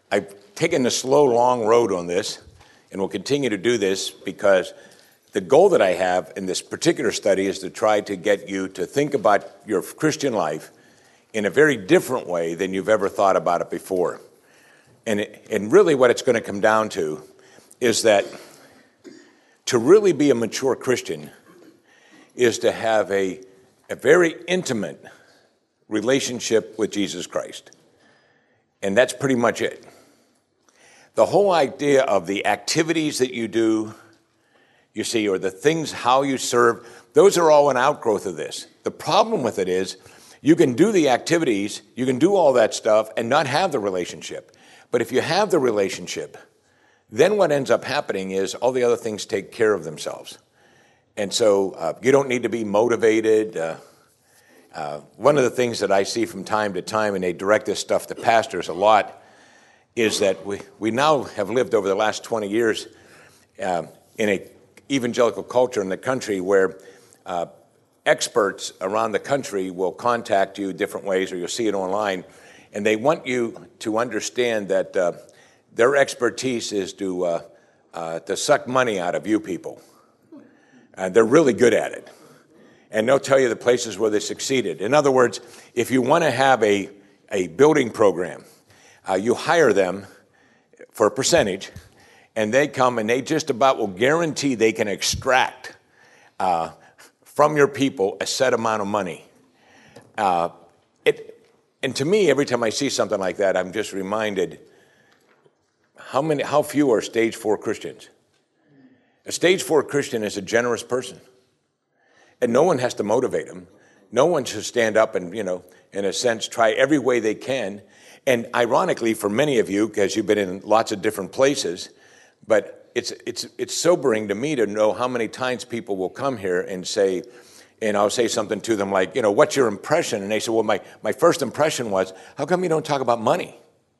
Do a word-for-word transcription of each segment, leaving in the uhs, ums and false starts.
I've taken the slow, long road on this, and will continue to do this because the goal that I have in this particular study is to try to get you to think about your Christian life in a very different way than you've ever thought about it before. And, it, and really what it's going to come down to is that to really be a mature Christian is to have a, a very intimate relationship with Jesus Christ. And that's pretty much it. The whole idea of the activities that you do, you see, or the things, how you serve, those are all an outgrowth of this. The problem with it is you can do the activities, you can do all that stuff and not have the relationship. But if you have the relationship, then what ends up happening is all the other things take care of themselves. And so uh, you don't need to be motivated. Uh, uh, one of the things that I see from time to time, and they direct this stuff to pastors a lot, is that we, we now have lived over the last twenty years uh, in a evangelical culture in the country where uh, experts around the country will contact you different ways, or you'll see it online, and they want you to understand that uh, their expertise is to uh, uh, to suck money out of you people. And they're really good at it. And they'll tell you the places where they succeeded. In other words, if you want to have a, a building program, uh, you hire them for a percentage, and they come and they just about will guarantee they can extract uh, from your people a set amount of money. Uh, it, and to me, every time I see something like that, I'm just reminded how many, how few are stage four Christians. A stage four Christian is a generous person. And no one has to motivate them. No one should stand up and, you know, in a sense, try every way they can. And ironically, for many of you, because you've been in lots of different places, but it's it's it's sobering to me to know how many times people will come here and say, and I'll say something to them like, you know, what's your impression? And they say, well, my, my first impression was, how come you don't talk about money?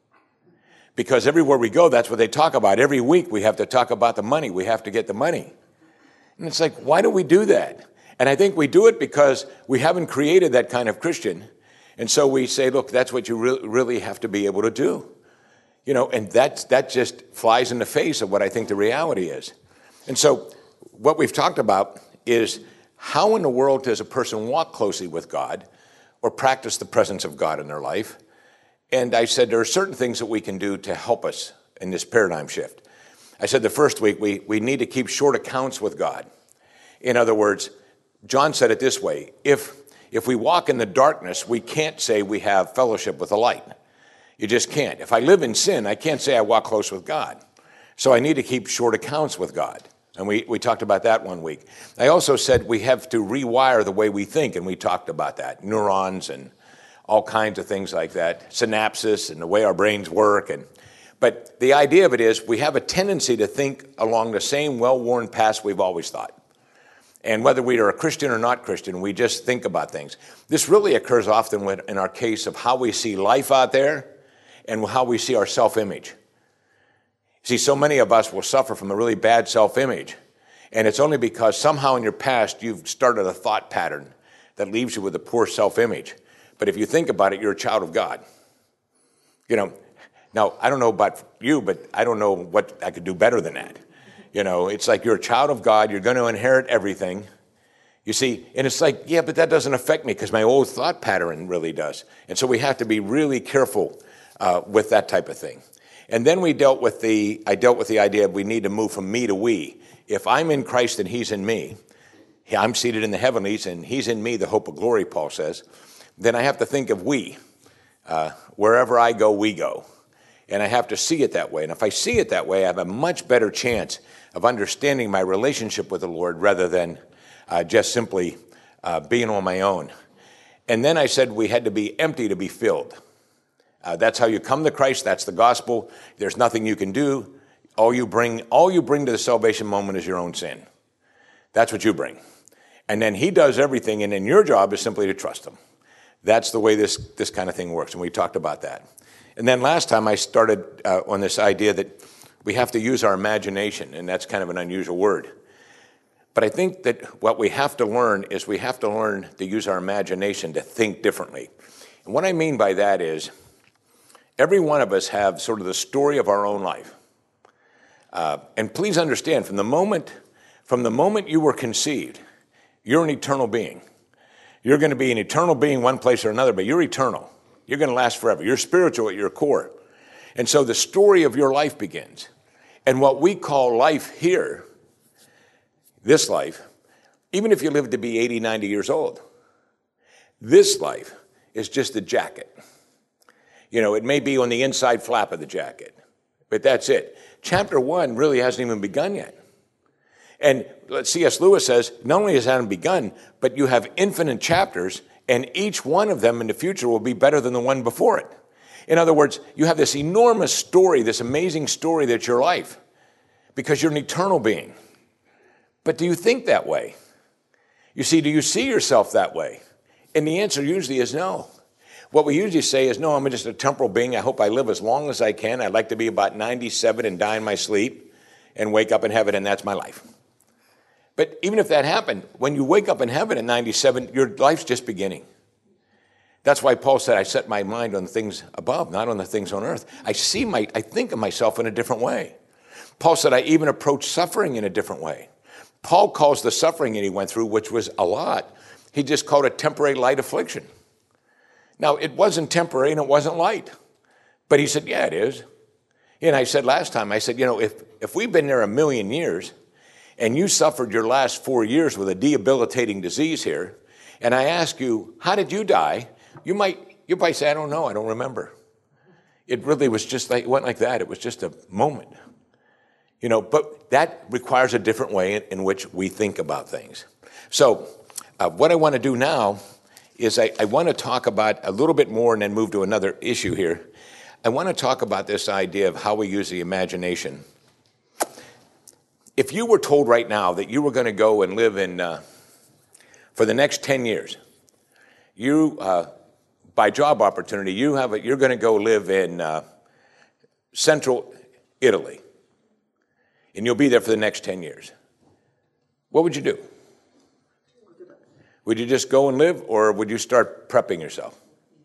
Because everywhere we go, that's what they talk about. Every week we have to talk about the money. We have to get the money. And it's like, why do we do that? And I think we do it because we haven't created that kind of Christian. And so we say, look, that's what you re- really have to be able to do. You know, and that's, that just flies in the face of what I think the reality is. And so what we've talked about is how in the world does a person walk closely with God or practice the presence of God in their life? And I said there are certain things that we can do to help us in this paradigm shift. I said the first week we, we need to keep short accounts with God. In other words, John said it this way, if, if we walk in the darkness, we can't say we have fellowship with the light. You just can't. If I live in sin, I can't say I walk close with God. So I need to keep short accounts with God. And we, we talked about that one week. I also said we have to rewire the way we think, and we talked about that. Neurons and all kinds of things like that, synapses and the way our brains work. And but the idea of it is we have a tendency to think along the same well-worn paths we've always thought. And whether we are a Christian or not Christian, we just think about things. This really occurs often in our case of how we see life out there and how we see our self-image. See, so many of us will suffer from a really bad self-image. And it's only because somehow in your past you've started a thought pattern that leaves you with a poor self-image. But if you think about it, you're a child of God. You know, now, I don't know about you, but I don't know what I could do better than that. You know, it's like you're a child of God. You're going to inherit everything. You see, and it's like, yeah, but that doesn't affect me because my old thought pattern really does. And so we have to be really careful uh, with that type of thing. And then we dealt with the, I dealt with the idea of we need to move from me to we. If I'm in Christ and he's in me, I'm seated in the heavenlies and he's in me, the hope of glory, Paul says, then I have to think of we. Uh, wherever I go, we go. And I have to see it that way. And if I see it that way, I have a much better chance of understanding my relationship with the Lord rather than uh, just simply uh, being on my own. And then I said we had to be empty to be filled. Uh, that's how you come to Christ. That's the gospel. There's nothing you can do. All you bring, all you bring to the salvation moment is your own sin. That's what you bring. And then he does everything, and then your job is simply to trust him. That's the way this, this kind of thing works, and we talked about that. And then last time I started uh, on this idea that we have to use our imagination, and that's kind of an unusual word. But I think that what we have to learn is we have to learn to use our imagination to think differently. And what I mean by that is, Every one of us have sort of the story of our own life. Uh, and please understand, from the moment, from the moment you were conceived, you're an eternal being. You're going to be an eternal being one place or another, but you're eternal. You're going to last forever. You're spiritual at your core. And so the story of your life begins. And what we call life here, this life, even if you live to be eighty, ninety years old, this life is just the jacket. You know, it may be on the inside flap of the jacket, but that's it. Chapter one really hasn't even begun yet. And C S Lewis says, not only has it hasn't begun, but you have infinite chapters, and each one of them in the future will be better than the one before it. In other words, you have this enormous story, this amazing story that's your life, because you're an eternal being. But do you think that way? You see, do you see yourself that way? And the answer usually is no. What we usually say is, no, I'm just a temporal being. I hope I live as long as I can. I'd like to be about ninety-seven and die in my sleep and wake up in heaven, and that's my life. But even if that happened, when you wake up in heaven at ninety-seven, your life's just beginning. That's why Paul said, I set my mind on the things above, not on the things on earth. I see my, I think of myself in a different way. Paul said, I even approach suffering in a different way. Paul calls the suffering that he went through, which was a lot, he just called it temporary light affliction. Now, it wasn't temporary and it wasn't light. But he said, yeah, it is. And I said last time, I said, you know, if, if we've been there a million years, and you suffered your last four years with a debilitating disease here, and I ask you, how did you die? You might, you might say, I don't know, I don't remember. It really was just like, it went like that. It was just a moment. You know, but that requires a different way in, in which we think about things. So uh, what I want to do now is I, I want to talk about a little bit more and then move to another issue here. I want to talk about this idea of how we use the imagination. If you were told right now that you were going to go and live in, uh, for the next ten years, you, uh, by job opportunity, you have a, you're going to go live in uh, central Italy, and you'll be there for the next ten years, what would you do? Would you just go and live, or would you start prepping yourself?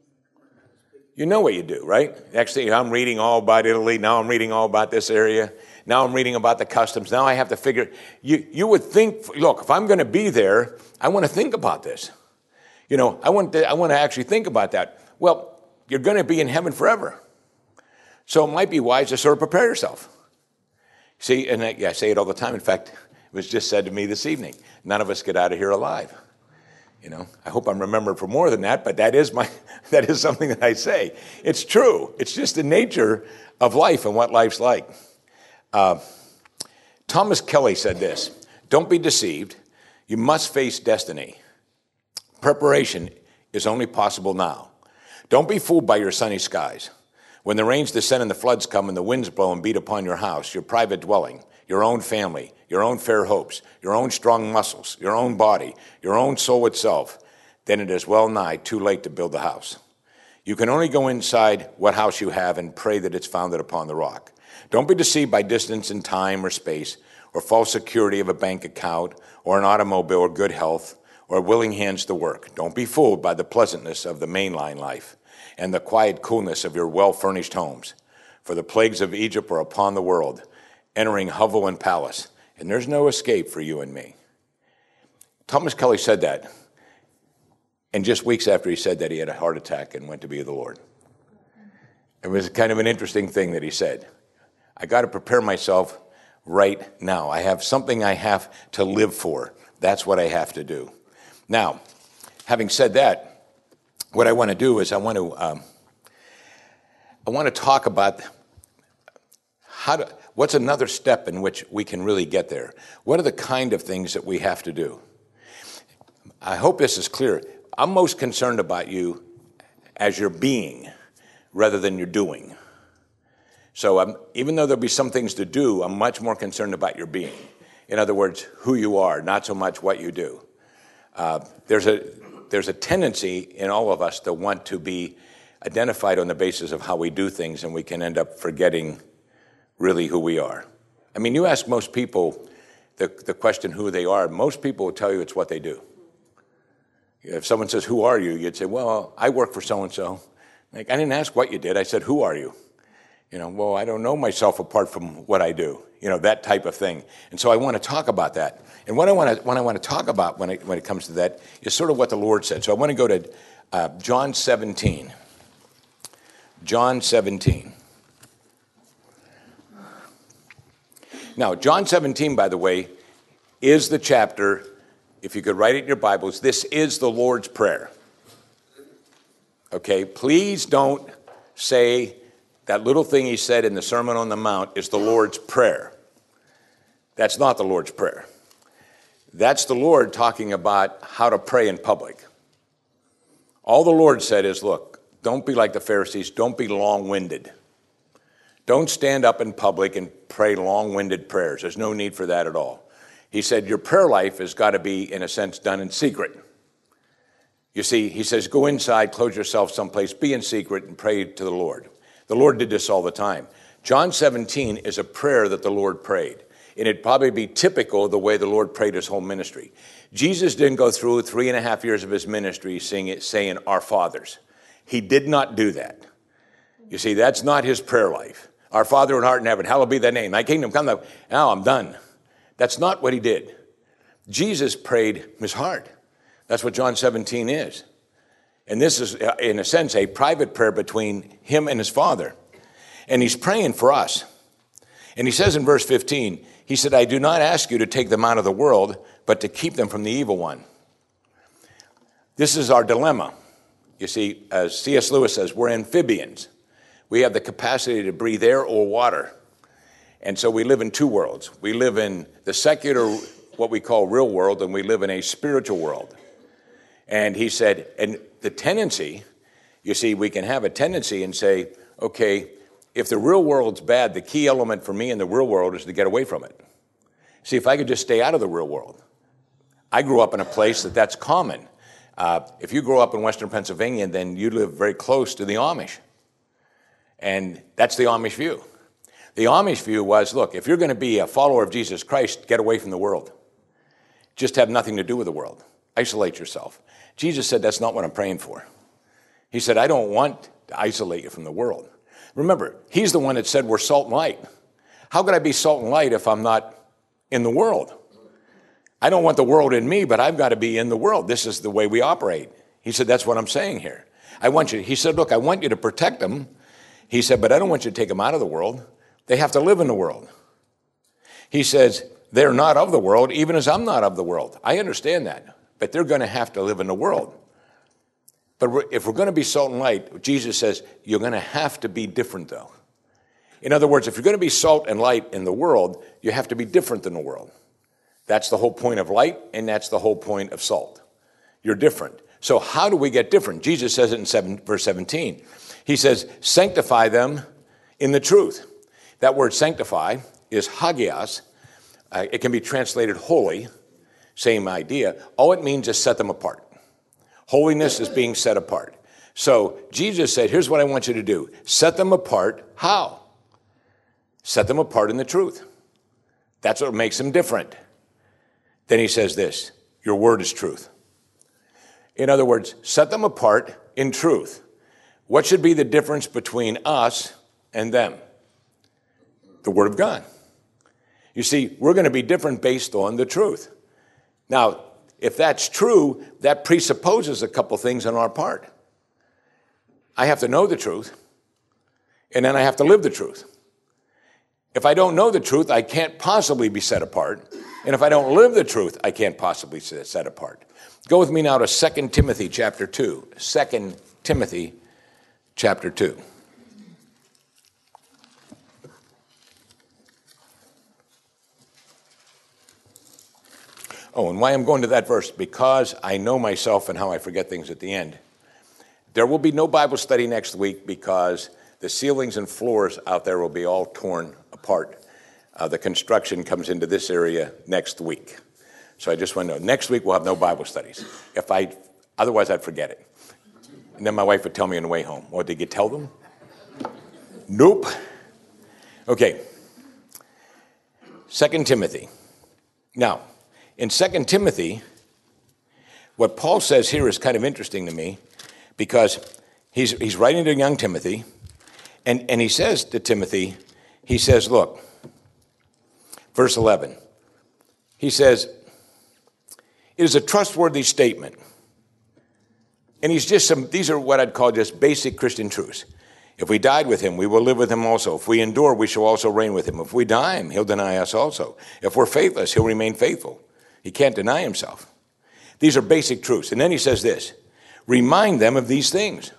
You know what you do, right? Next thing, I'm reading all about Italy. Now I'm reading all about this area. Now I'm reading about the customs. Now I have to figure. You, you would think, look, if I'm going to be there, I want to think about this. You know, I want to, I want to actually think about that. Well, you're going to be in heaven forever. So it might be wise to sort of prepare yourself. See, and I, yeah, I say it all the time. In fact, it was just said to me this evening, none of us get out of here alive. You know, I hope I'm remembered for more than that, but that is my that is something that I say. It's true. It's just the nature of life and what life's like. Uh, Thomas Kelly said this, don't be deceived. You must face destiny. Preparation is only possible now. Don't be fooled by your sunny skies. When the rains descend and the floods come and the winds blow and beat upon your house, your private dwelling, your own family, your own fair hopes, your own strong muscles, your own body, your own soul itself, then it is well nigh too late to build the house. You can only go inside what house you have and pray that it's founded upon the rock. Don't be deceived by distance in time or space, or false security of a bank account, or an automobile, or good health, or willing hands to work. Don't be fooled by the pleasantness of the mainline life and the quiet coolness of your well-furnished homes. For the plagues of Egypt are upon the world, entering hovel and palace, and there's no escape for you and me. Thomas Kelly said that, and just weeks after he said that, he had a heart attack and went to be with the Lord. It was kind of an interesting thing that he said. I got to prepare myself right now. I have something I have to live for. That's what I have to do. Now, having said that, what I want to do is I want to um, I want to talk about how to, what's another step in which we can really get there. What are the kind of things that we have to do? I hope this is clear. I'm most concerned about you as your being rather than your doing. So um, even though there'll be some things to do, I'm much more concerned about your being. In other words, who you are, not so much what you do. Uh, there's a there's a tendency in all of us to want to be identified on the basis of how we do things, and we can end up forgetting really who we are. I mean, you ask most people the, the question who they are, most people will tell you it's what they do. If someone says, who are you? You'd say, well, I work for so-and-so. Like, I didn't ask what you did. I said, who are you? You know, well, I don't know myself apart from what I do. You know, that type of thing. And so I want to talk about that. And what I want to, what I want to talk about when it, when it comes to that is sort of what the Lord said. So I want to go to uh, John seventeen. John seventeen. Now, John seventeen, by the way, is the chapter, if you could write it in your Bibles, this is the Lord's Prayer. Okay, please don't say that little thing he said in the Sermon on the Mount is the Lord's Prayer. That's not the Lord's Prayer. That's the Lord talking about how to pray in public. All the Lord said is, look, don't be like the Pharisees. Don't be long-winded. Don't stand up in public and pray long-winded prayers. There's no need for that at all. He said your prayer life has got to be, in a sense, done in secret. You see, he says, go inside, close yourself someplace, be in secret, and pray to the Lord. The Lord did this all the time. John seventeen is a prayer that the Lord prayed. And it'd probably be typical of the way the Lord prayed his whole ministry. Jesus didn't go through three and a half years of his ministry saying, it, saying our fathers. He did not do that. You see, that's not his prayer life. Our Father in heart in heaven, hallowed be thy name. Thy kingdom come. Now I'm done. That's not what he did. Jesus prayed his heart. That's what John seventeen is. And this is, in a sense, a private prayer between him and his Father. And he's praying for us. And he says in verse fifteen, he said, I do not ask you to take them out of the world, but to keep them from the evil one. This is our dilemma. You see, as C S Lewis says, we're amphibians. We have the capacity to breathe air or water. And so we live in two worlds. We live in the secular, what we call real world, and we live in a spiritual world. And he said, and the tendency, you see, we can have a tendency and say, okay, if the real world's bad, the key element for me in the real world is to get away from it. See, if I could just stay out of the real world. I grew up in a place that that's common. Uh, if you grow up in Western Pennsylvania, then you live very close to the Amish. And that's the Amish view. The Amish view was, look, if you're going to be a follower of Jesus Christ, get away from the world. Just have nothing to do with the world. Isolate yourself. Jesus said, that's not what I'm praying for. He said, I don't want to isolate you from the world. Remember, he's the one that said we're salt and light. How could I be salt and light if I'm not in the world? I don't want the world in me, but I've got to be in the world. This is the way we operate. He said, that's what I'm saying here. I want you, he said, look, I want you to protect them. He said, but I don't want you to take them out of the world. They have to live in the world. He says, they're not of the world, even as I'm not of the world. I understand that, but they're going to have to live in the world. But if we're going to be salt and light, Jesus says, you're going to have to be different, though. In other words, if you're going to be salt and light in the world, you have to be different than the world. That's the whole point of light, and that's the whole point of salt. You're different. So how do we get different? Jesus says it in seven, verse seventeen. He says, sanctify them in the truth. That word sanctify is hagios. Uh, it can be translated holy, same idea. All it means is set them apart. Holiness is being set apart. So Jesus said, here's what I want you to do. Set them apart. How? Set them apart in the truth. That's what makes them different. Then he says this, your word is truth. In other words, set them apart in truth. What should be the difference between us and them? The word of God. You see, we're going to be different based on the truth. Now, if that's true, that presupposes a couple things on our part. I have to know the truth, and then I have to live the truth. If I don't know the truth, I can't possibly be set apart. And if I don't live the truth, I can't possibly be set apart. Go with me now to Second Timothy chapter two. Second Timothy chapter two. Oh, and why I'm going to that verse, because I know myself and how I forget things at the end. There will be no Bible study next week because the ceilings and floors out there will be all torn apart. Uh, the construction comes into this area next week. So I just want to know, next week we'll have no Bible studies. If I, otherwise I'd forget it. And then my wife would tell me on the way home, well, did you tell them? Nope. Okay. Second Timothy. Now, in Second Timothy, what Paul says here is kind of interesting to me because He's, he's writing to young Timothy, and, and he says to Timothy, he says, look, verse eleven, he says, it is a trustworthy statement. And he's just some, these are what I'd call just basic Christian truths. If we died with him, we will live with him also. If we endure, we shall also reign with him. If we deny him, he'll deny us also. If we're faithless, he'll remain faithful. He can't deny himself. These are basic truths. And then he says this, remind them of these things.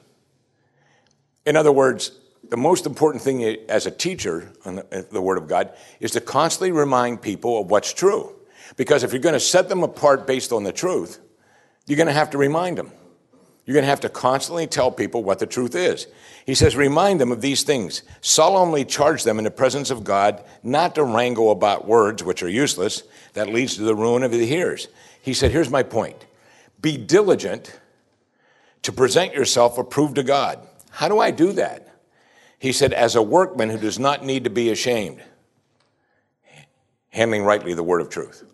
In other words, the most important thing as a teacher on the, the Word of God is to constantly remind people of what's true. Because if you're going to set them apart based on the truth, you're going to have to remind them. You're going to have to constantly tell people what the truth is. He says, remind them of these things. Solemnly charge them in the presence of God not to wrangle about words which are useless. That leads to the ruin of the hearers. He said, here's my point. Be diligent to present yourself approved to God. How do I do that? He said, as a workman who does not need to be ashamed, handling rightly the word of truth.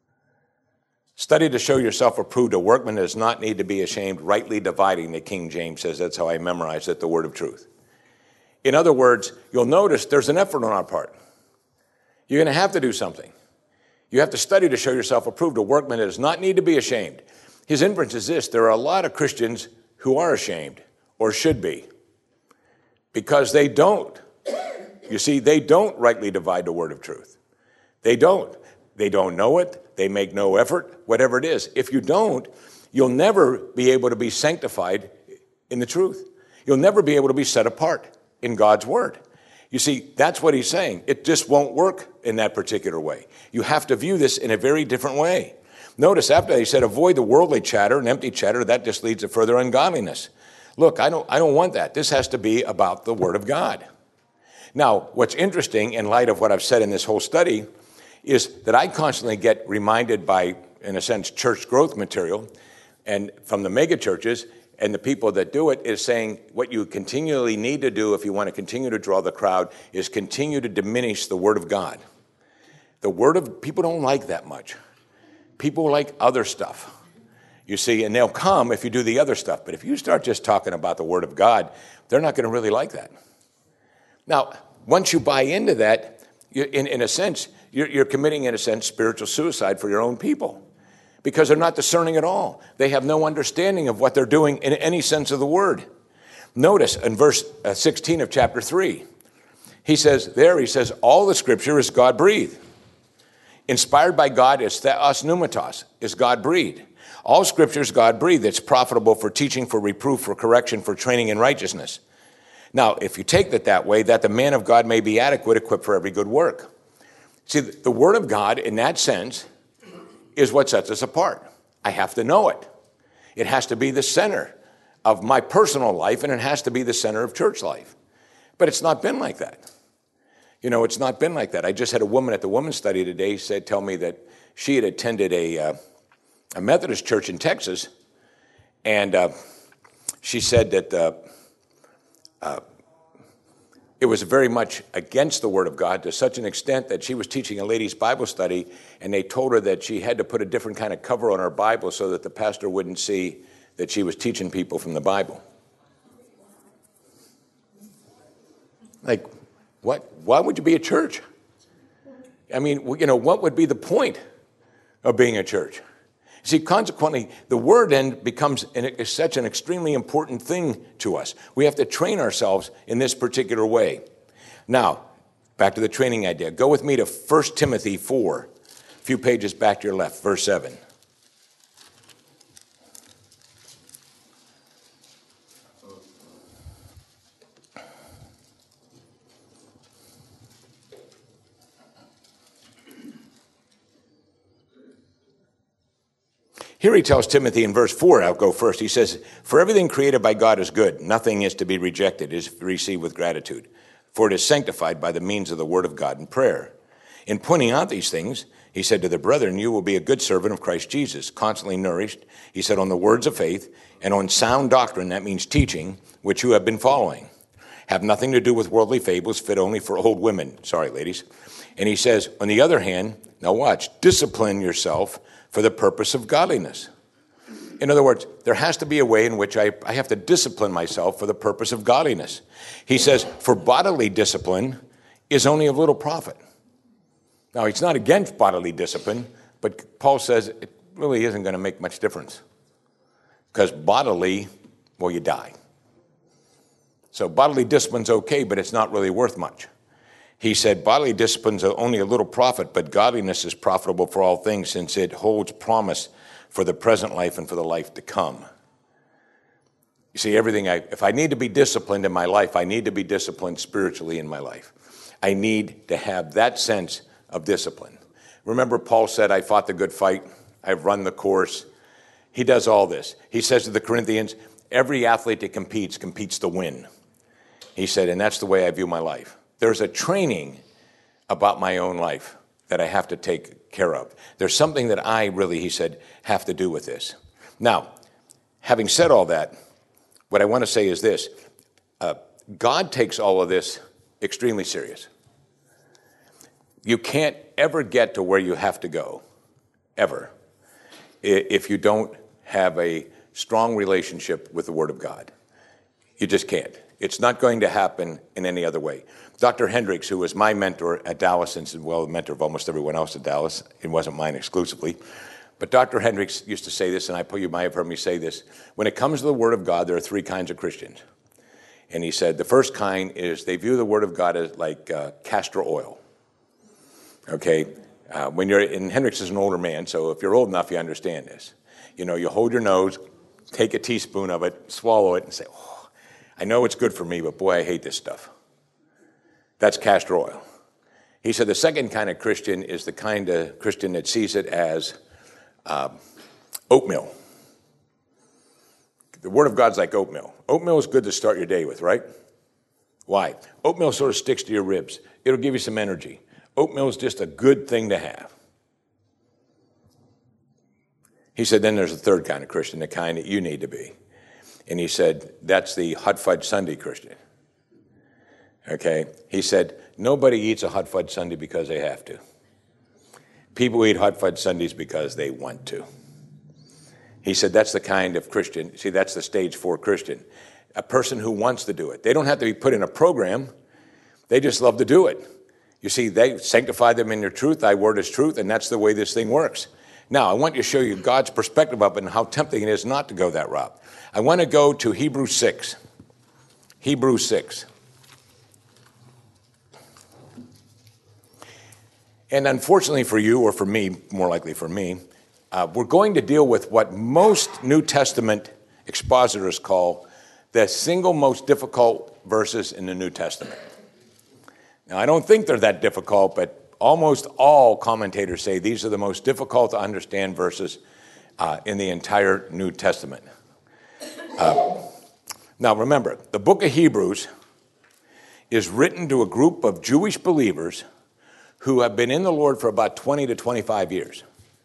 Study to show yourself approved, a workman does not need to be ashamed, rightly dividing, the King James says. That's how I memorized it, the word of truth. In other words, you'll notice there's an effort on our part. You're going to have to do something. You have to study to show yourself approved, a workman that does not need to be ashamed. His inference is this, there are a lot of Christians who are ashamed, or should be, because they don't. You see, they don't rightly divide the word of truth. They don't. They don't know it. They make no effort, whatever it is. If you don't, you'll never be able to be sanctified in the truth. You'll never be able to be set apart in God's word. You see, that's what he's saying. It just won't work in that particular way. You have to view this in a very different way. Notice after he said, avoid the worldly chatter and empty chatter, that just leads to further ungodliness. Look, I don't, I don't want that. This has to be about the word of God. Now, what's interesting in light of what I've said in this whole study is that I constantly get reminded by, in a sense, church growth material and from the mega churches, and the people that do it is saying what you continually need to do if you want to continue to draw the crowd is continue to diminish the word of God. The word of, people don't like that much. People like other stuff, you see, and they'll come if you do the other stuff. But if you start just talking about the word of God, they're not going to really like that. Now, once you buy into that, you, in, in a sense, you're, you're committing, in a sense, spiritual suicide for your own people because they're not discerning at all. They have no understanding of what they're doing in any sense of the word. Notice in verse sixteen of chapter three, he says, there he says, all the scripture is God-breathed. Inspired by God is theos pneumatos, is God-breathed. All scripture is God-breathed. It's profitable for teaching, for reproof, for correction, for training in righteousness. Now, if you take it that way, that the man of God may be adequate, equipped for every good work. See, the word of God, in that sense, is what sets us apart. I have to know it. It has to be the center of my personal life, and it has to be the center of church life. But it's not been like that. You know, it's not been like that. I just had a woman at the women's study today said, tell me that she had attended a, uh, a Methodist church in Texas, and uh, she said that uh, uh, it was very much against the Word of God to such an extent that she was teaching a ladies' Bible study, and they told her that she had to put a different kind of cover on her Bible so that the pastor wouldn't see that she was teaching people from the Bible. Like, what? Why would you be a church? I mean, you know, what would be the point of being a church? See, consequently, the word then becomes an, such an extremely important thing to us. We have to train ourselves in this particular way. Now, back to the training idea. Go with me to First Timothy four, a few pages back to your left, verse seven. Here he tells Timothy in verse four, I'll go first, he says, for everything created by God is good. Nothing is to be rejected, it is received with gratitude. For it is sanctified by the means of the word of God and prayer. In pointing out these things, he said to the brethren, you will be a good servant of Christ Jesus, constantly nourished, he said, on the words of faith and on sound doctrine, that means teaching, which you have been following. Have nothing to do with worldly fables, fit only for old women. Sorry, ladies. And he says, on the other hand, now watch, discipline yourself for the purpose of godliness. In other words, there has to be a way in which I, I have to discipline myself for the purpose of godliness. He says, for bodily discipline is only of little profit. Now, he's not against bodily discipline, but Paul says it really isn't going to make much difference. Because bodily, well, you die. So bodily discipline's okay, but it's not really worth much. He said, bodily discipline's only a little profit, but godliness is profitable for all things, since it holds promise for the present life and for the life to come. You see, everything I, if I need to be disciplined in my life, I need to be disciplined spiritually in my life. I need to have that sense of discipline. Remember, Paul said, I fought the good fight. I've run the course. He does all this. He says to the Corinthians, every athlete that competes, competes to win. He said, and that's the way I view my life. There's a training about my own life that I have to take care of. There's something that I really, he said, have to do with this. Now, having said all that, what I want to say is this. Uh, God takes all of this extremely serious. You can't ever get to where you have to go, ever, if you don't have a strong relationship with the Word of God. You just can't. It's not going to happen in any other way. Doctor Hendricks, who was my mentor at Dallas, and well, the mentor of almost everyone else at Dallas, it wasn't mine exclusively, but Doctor Hendricks used to say this, and I you might have heard me say this, when it comes to the Word of God, there are three kinds of Christians. And he said the first kind is they view the Word of God as like uh, castor oil. Okay? Uh, when you're, and Hendricks is an older man, so if you're old enough, you understand this. You know, you hold your nose, take a teaspoon of it, swallow it, and say, oh, I know it's good for me, but boy, I hate this stuff. That's castor oil. He said the second kind of Christian is the kind of Christian that sees it as uh, oatmeal. The Word of God's like oatmeal. Oatmeal is good to start your day with, right? Why? Oatmeal sort of sticks to your ribs. It'll give you some energy. Oatmeal is just a good thing to have. He said then there's a third kind of Christian, the kind that you need to be. And he said that's the hot fudge sundae Christian. Okay? He said nobody eats a hot fudge sundae because they have to. People eat hot fudge sundaes because they want to. He said that's the kind of Christian, see, that's the stage four Christian. A person who wants to do it. They don't have to be put in a program. They just love to do it. You see, they sanctify them in your truth. Thy word is truth, and that's the way this thing works. Now, I want to show you God's perspective of it and how tempting it is not to go that route. I want to go to Hebrews six. Hebrews six. And unfortunately for you, or for me, more likely for me, uh, we're going to deal with what most New Testament expositors call the single most difficult verses in the New Testament. Now, I don't think they're that difficult, but almost all commentators say these are the most difficult to understand verses uh, in the entire New Testament. Uh, now, remember, the book of Hebrews is written to a group of Jewish believers who have been in the Lord for about twenty to twenty-five years.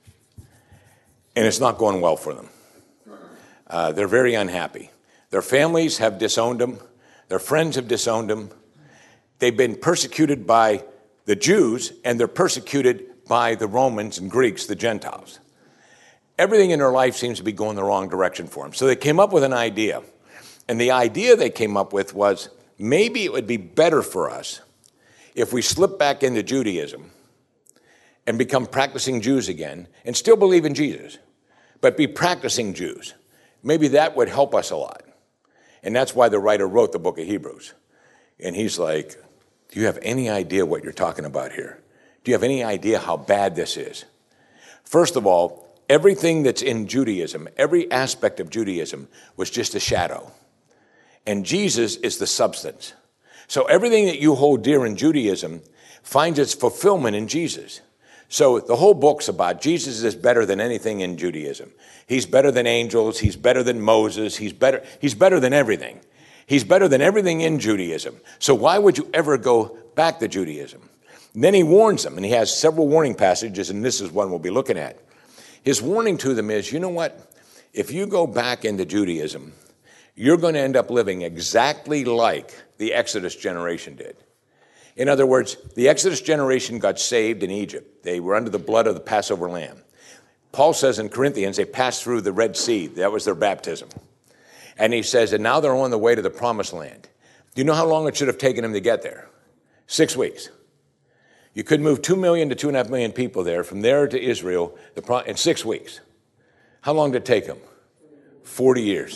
And it's not going well for them. Uh, they're very unhappy. Their families have disowned them. Their friends have disowned them. They've been persecuted by the Jews, and they're persecuted by the Romans and Greeks, the Gentiles. Everything in their life seems to be going the wrong direction for them. So they came up with an idea. And the idea they came up with was, maybe it would be better for us if we slip back into Judaism and become practicing Jews again and still believe in Jesus, but be practicing Jews. Maybe that would help us a lot. And that's why the writer wrote the book of Hebrews. And he's like, do you have any idea what you're talking about here? Do you have any idea how bad this is? First of all, everything that's in Judaism, every aspect of Judaism was just a shadow. And Jesus is the substance. So everything that you hold dear in Judaism finds its fulfillment in Jesus. So the whole book's about Jesus is better than anything in Judaism. He's better than angels. He's better than Moses. He's better, he's better than everything. He's better than everything in Judaism. So why would you ever go back to Judaism? And then he warns them, and he has several warning passages, and this is one we'll be looking at. His warning to them is, you know what? If you go back into Judaism, you're going to end up living exactly like the Exodus generation did. In other words, the Exodus generation got saved in Egypt. They were under the blood of the Passover lamb. Paul says in Corinthians, they passed through the Red Sea. That was their baptism. And he says, and now they're on the way to the promised land. Do you know how long it should have taken them to get there? Six weeks. You could move two million to two and a half million people there, from there to Israel, the pro- in six weeks. How long did it take them? forty years.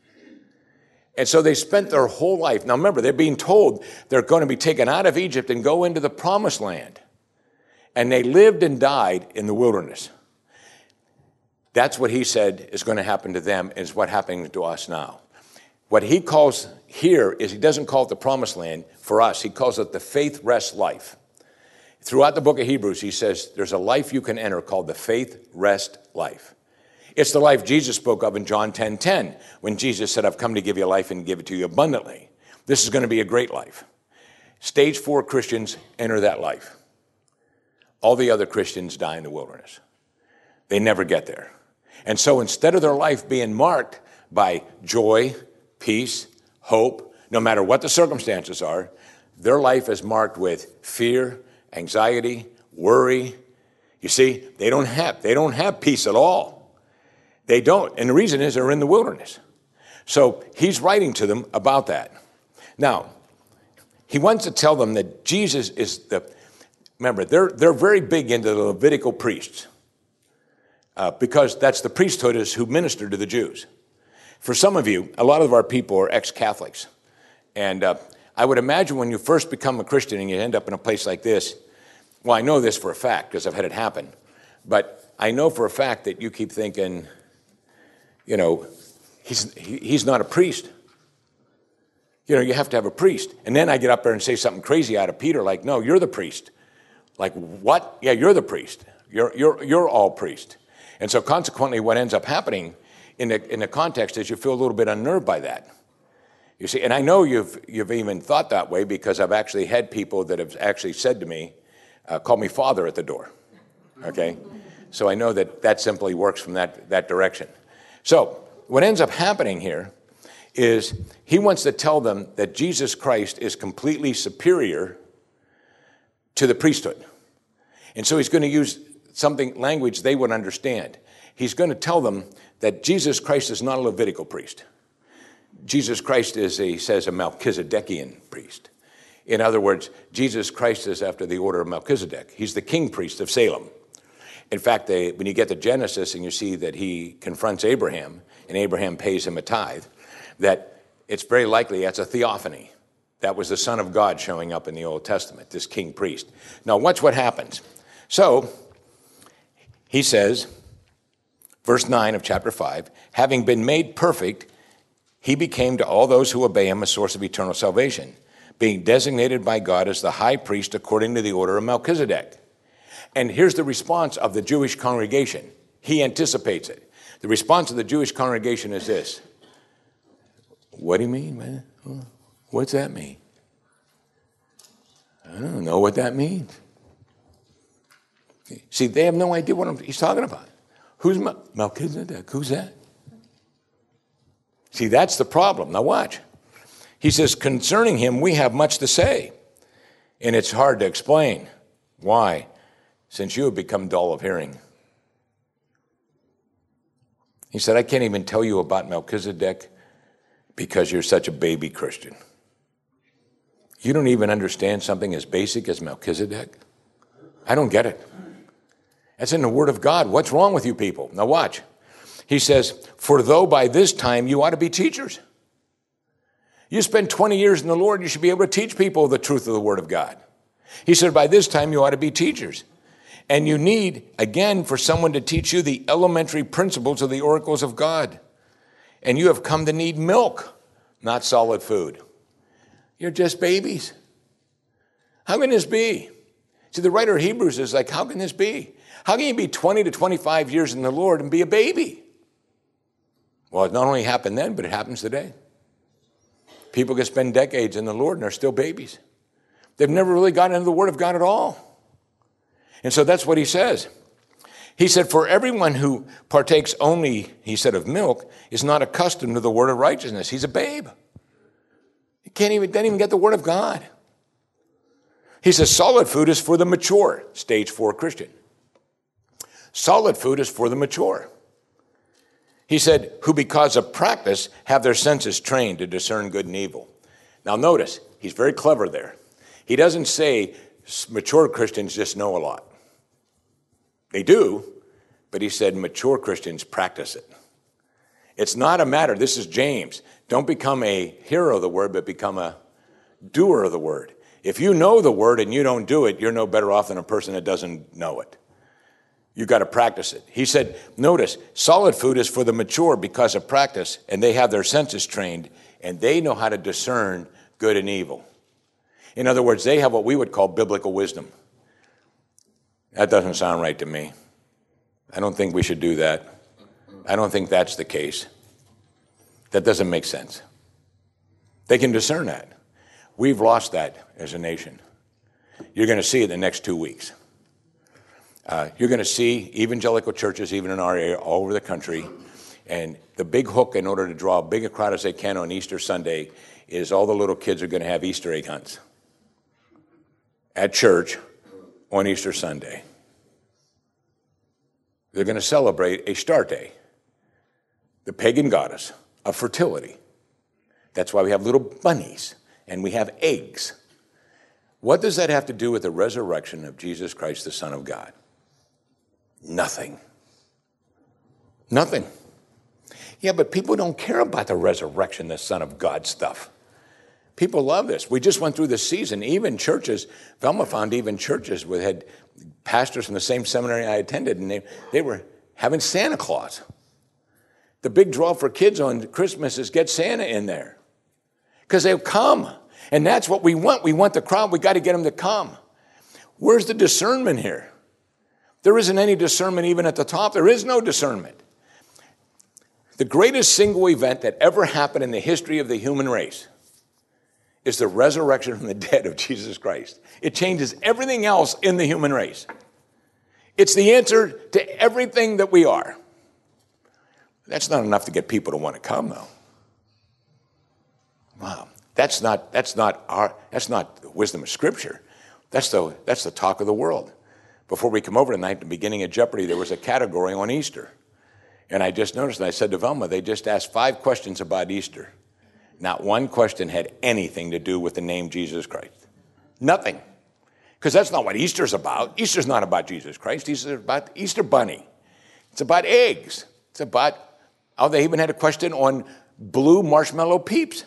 And so they spent their whole life. Now remember, they're being told they're going to be taken out of Egypt and go into the promised land. And they lived and died in the wilderness. That's what he said is going to happen to them, is what happening to us now. What he calls here is, he doesn't call it the promised land for us. He calls it the faith rest life. Throughout the book of Hebrews, he says there's a life you can enter called the faith rest life. It's the life Jesus spoke of in John ten ten, when Jesus said, I've come to give you life and give it to you abundantly. This is going to be a great life. Stage four Christians enter that life. All the other Christians die in the wilderness. They never get there. And so instead of their life being marked by joy, peace, hope, no matter what the circumstances are, their life is marked with fear, anxiety, worry. You see, they don't have, they don't have peace at all. They don't. And the reason is they're in the wilderness. So he's writing to them about that. Now, he wants to tell them that Jesus is the, remember, they're, they're very big into the Levitical priests. Uh, because that's the priesthood is who ministered to the Jews. For some of you, a lot of our people are ex-Catholics. And uh, I would imagine when you first become a Christian and you end up in a place like this, well, I know this for a fact because I've had it happen, but I know for a fact that you keep thinking, you know, he's, he, he's not a priest. You know, you have to have a priest. And then I get up there and say something crazy out of Peter, like, no, you're the priest. Like, what? Yeah, you're the priest. You're, you're, you're all priest. And so consequently, what ends up happening in the, in the context is you feel a little bit unnerved by that. You see, and I know you've, you've even thought that way because I've actually had people that have actually said to me, uh, call me father at the door, okay? So I know that that simply works from that, that direction. So what ends up happening here is he wants to tell them that Jesus Christ is completely superior to the priesthood. And so he's going to use something, language they would understand. He's going to tell them that Jesus Christ is not a Levitical priest. Jesus Christ is, a, he says, a Melchizedekian priest. In other words, Jesus Christ is after the order of Melchizedek. He's the king priest of Salem. In fact, they, when you get to Genesis and you see that he confronts Abraham and Abraham pays him a tithe, that it's very likely that's a theophany. That was the Son of God showing up in the Old Testament, this king priest. Now, watch what happens. So, he says, verse nine of chapter five, having been made perfect, he became to all those who obey him a source of eternal salvation, being designated by God as the high priest according to the order of Melchizedek. And here's the response of the Jewish congregation. He anticipates it. The response of the Jewish congregation is this. What do you mean, man? What's that mean? I don't know what that means. See, they have no idea what I'm, he's talking about. Who's Mel- Melchizedek? Who's that? See, that's the problem. Now watch. He says, concerning him, we have much to say, and it's hard to explain. Why? Since you have become dull of hearing. He said, I can't even tell you about Melchizedek because you're such a baby Christian. You don't even understand something as basic as Melchizedek? I don't get it. That's in the Word of God. What's wrong with you people? Now watch. He says, for though by this time you ought to be teachers. You spend twenty years in the Lord, you should be able to teach people the truth of the Word of God. He said, by this time you ought to be teachers. And you need, again, for someone to teach you the elementary principles of the oracles of God. And you have come to need milk, not solid food. You're just babies. How can this be? See, the writer of Hebrews is like, how can this be? How can you be twenty to twenty-five years in the Lord and be a baby? Well, it not only happened then, but it happens today. People can spend decades in the Lord and they're still babies. They've never really gotten into the Word of God at all. And so that's what he says. He said, for everyone who partakes only, he said, of milk, is not accustomed to the word of righteousness. He's a babe. He can't even, doesn't even get the Word of God. He says, solid food is for the mature, stage four Christian. Solid food is for the mature. He said, who because of practice have their senses trained to discern good and evil. Now notice, he's very clever there. He doesn't say mature Christians just know a lot. They do, but he said mature Christians practice it. It's not a matter, this is James, don't become a hearer of the word, but become a doer of the word. If you know the word and you don't do it, you're no better off than a person that doesn't know it. You've got to practice it. He said, notice, solid food is for the mature because of practice, and they have their senses trained, and they know how to discern good and evil. In other words, they have what we would call biblical wisdom. That doesn't sound right to me. I don't think we should do that. I don't think that's the case. That doesn't make sense. They can discern that. We've lost that as a nation. You're going to see it in the next two weeks. Uh, you're going to see evangelical churches, even in our area, all over the country. And the big hook in order to draw as big a crowd as they can on Easter Sunday is all the little kids are going to have Easter egg hunts at church on Easter Sunday. They're going to celebrate Astarte, the pagan goddess of fertility. That's why we have little bunnies and we have eggs. What does that have to do with the resurrection of Jesus Christ, the Son of God? Nothing. Nothing. Yeah, but people don't care about the resurrection, the Son of God stuff. People love this. We just went through this season. Even churches, Velma found even churches that had pastors from the same seminary I attended, and they, they were having Santa Claus. The big draw for kids on Christmas is get Santa in there because they'll come. And that's what we want. We want the crowd. We got to get them to come. Where's the discernment here? There isn't any discernment even at the top. There is no discernment. The greatest single event that ever happened in the history of the human race is the resurrection from the dead of Jesus Christ. It changes everything else in the human race. It's the answer to everything that we are. That's not enough to get people to want to come, though. Wow. That's not, that's not our, that's not the wisdom of Scripture. That's the, that's the talk of the world. Before we come over tonight, at the beginning of Jeopardy, there was a category on Easter. And I just noticed, and I said to Velma, they just asked five questions about Easter. Not one question had anything to do with the name Jesus Christ. Nothing. Because that's not what Easter's about. Easter's not about Jesus Christ. Easter's about Easter Bunny. It's about eggs. It's about, oh, they even had a question on blue marshmallow peeps.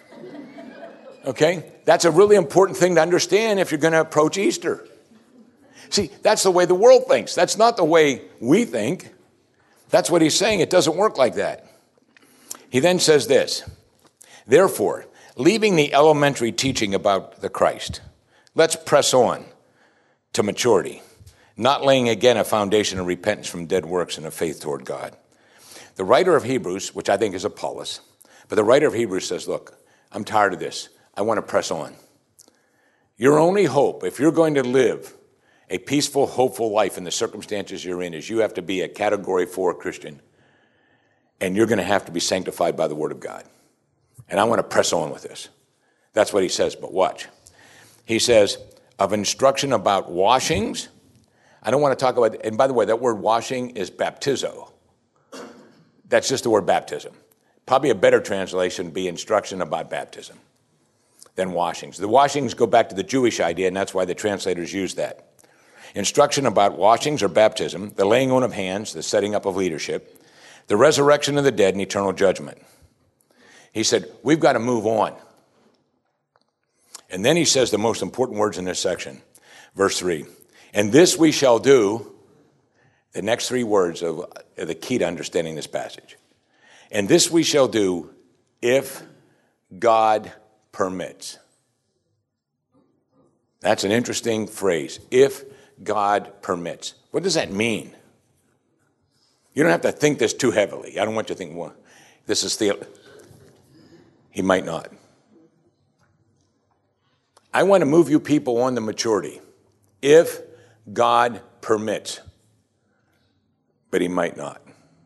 Okay? That's a really important thing to understand if you're going to approach Easter. See, that's the way the world thinks. That's not the way we think. That's what he's saying. It doesn't work like that. He then says this, therefore, leaving the elementary teaching about the Christ, let's press on to maturity, not laying again a foundation of repentance from dead works and of faith toward God. The writer of Hebrews, which I think is Apollos, but the writer of Hebrews says, look, I'm tired of this. I want to press on. Your only hope, if you're going to live a peaceful, hopeful life in the circumstances you're in, is you have to be a category four Christian, and you're going to have to be sanctified by the Word of God. And I want to press on with this. That's what he says, but watch. He says, of instruction about washings. I don't want to talk about, and by the way, that word washing is baptizo. That's just the word baptism. Probably a better translation would be instruction about baptism than washings. The washings go back to the Jewish idea, and that's why the translators use that. Instruction about washings or baptism, the laying on of hands, the setting up of leadership, the resurrection of the dead, and eternal judgment. He said, we've got to move on. And then he says the most important words in this section, verse three. And this we shall do, the next three words are the key to understanding this passage. And this we shall do if God permits. That's an interesting phrase, if God permits. What does that mean? You don't have to think this too heavily. I don't want you to think, well, this is the... He might not. I want to move you people on to maturity, if God permits. But he might not.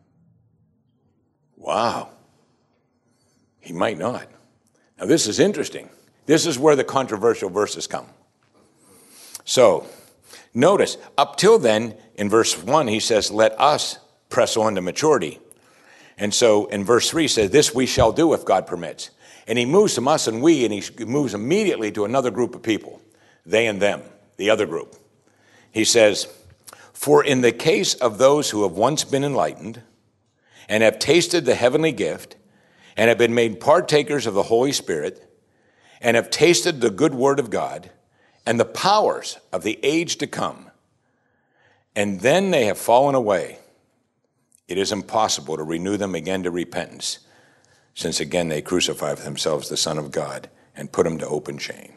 Wow. He might not. Now this is interesting. This is where the controversial verses come. So, Notice, up till then, in verse one, he says, let us press on to maturity. And so in verse three, he says, this we shall do if God permits. And he moves from us and we, and he moves immediately to another group of people, they and them, the other group. He says, for in the case of those who have once been enlightened and have tasted the heavenly gift and have been made partakers of the Holy Spirit and have tasted the good word of God and the powers of the age to come, and then they have fallen away, it is impossible to renew them again to repentance, since again they crucify for themselves the Son of God and put him to open shame.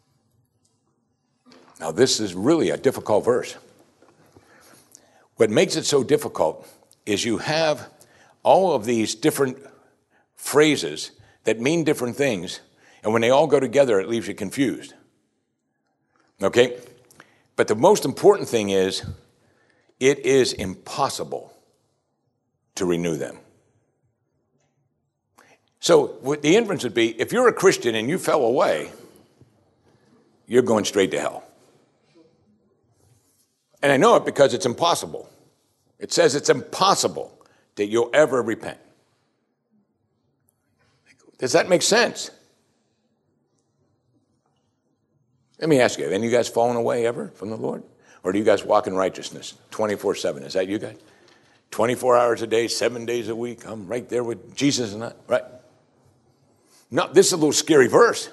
Now this is really a difficult verse. What makes it so difficult is you have all of these different phrases that mean different things, and when they all go together, it leaves you confused. Okay? But the most important thing is, it is impossible to renew them. So what the inference would be, if you're a Christian and you fell away, you're going straight to hell. And I know it because it's impossible. It says it's impossible that you'll ever repent. Does that make sense? Let me ask you, have any of you guys fallen away ever from the Lord? Or do you guys walk in righteousness twenty-four seven? Is that you guys? twenty-four hours a day, seven days a week. I'm right there with Jesus and that, right? No, this is a little scary verse.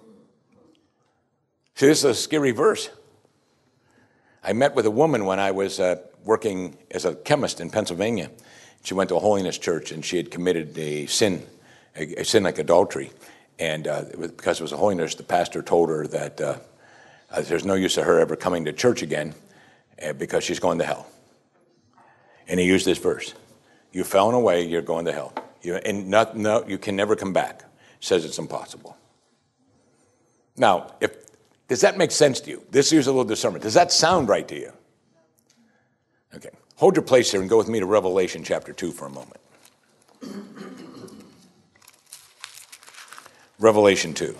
See, this is a scary verse. I met with a woman when I was uh, working as a chemist in Pennsylvania. She went to a holiness church, and she had committed a sin, a, a sin like adultery. And uh, it was, because it was a holiness, the pastor told her that uh, uh, there's no use of her ever coming to church again uh, because she's going to hell. And he used this verse. You've fallen away, you're going to hell. You, and not, no, you can never come back. Says it's impossible. Now, if does that make sense to you? This is a little discernment. Does that sound right to you? Okay. Hold your place here and go with me to Revelation chapter two for a moment. Revelation two.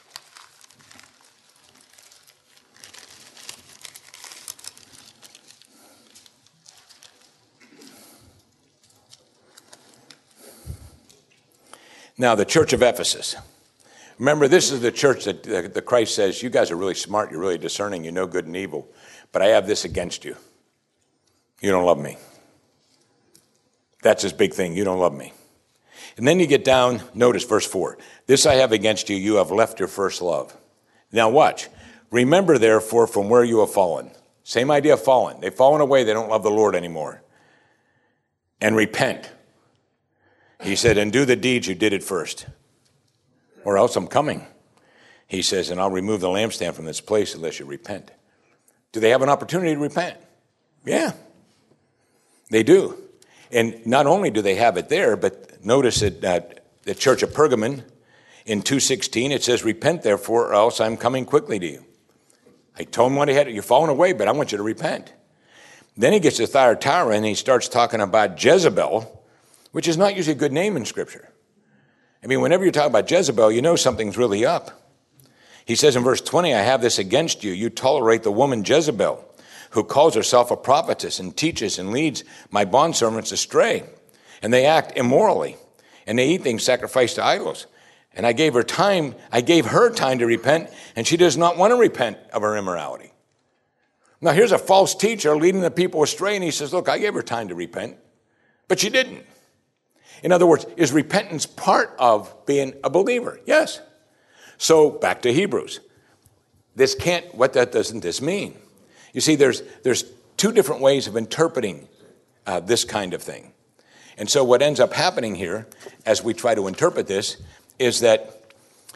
Now, the church of Ephesus. Remember, this is the church that the Christ says, you guys are really smart, you're really discerning, you know good and evil, but I have this against you. You don't love me. That's his big thing, you don't love me. And then you get down, notice verse four. This I have against you, you have left your first love. Now watch. Remember, therefore, from where you have fallen. Same idea of fallen. They've fallen away, they don't love the Lord anymore. And repent. He said, and do the deeds you did at first. Or else I'm coming. He says, and I'll remove the lampstand from this place unless you repent. Do they have an opportunity to repent? Yeah. They do. And not only do they have it there, but notice at uh, the church of Pergamon in two sixteen, it says, repent therefore, or else I'm coming quickly to you. I told him what he had. You're falling away, but I want you to repent. Then he gets to Thyatira and he starts talking about Jezebel, which is not usually a good name in Scripture. I mean, whenever you talk about Jezebel, you know something's really up. He says in verse twenty, I have this against you. You tolerate the woman Jezebel, who calls herself a prophetess and teaches and leads my bondservants astray. And they act immorally, and they eat things sacrificed to idols. And I gave her time, I gave her time to repent, and she does not want to repent of her immorality. Now here's a false teacher leading the people astray, and he says, look, I gave her time to repent, but she didn't. In other words, is repentance part of being a believer? Yes. So back to Hebrews. This can't, what that doesn't this mean? You see, there's there's two different ways of interpreting uh, this kind of thing. And so what ends up happening here, as we try to interpret this, is that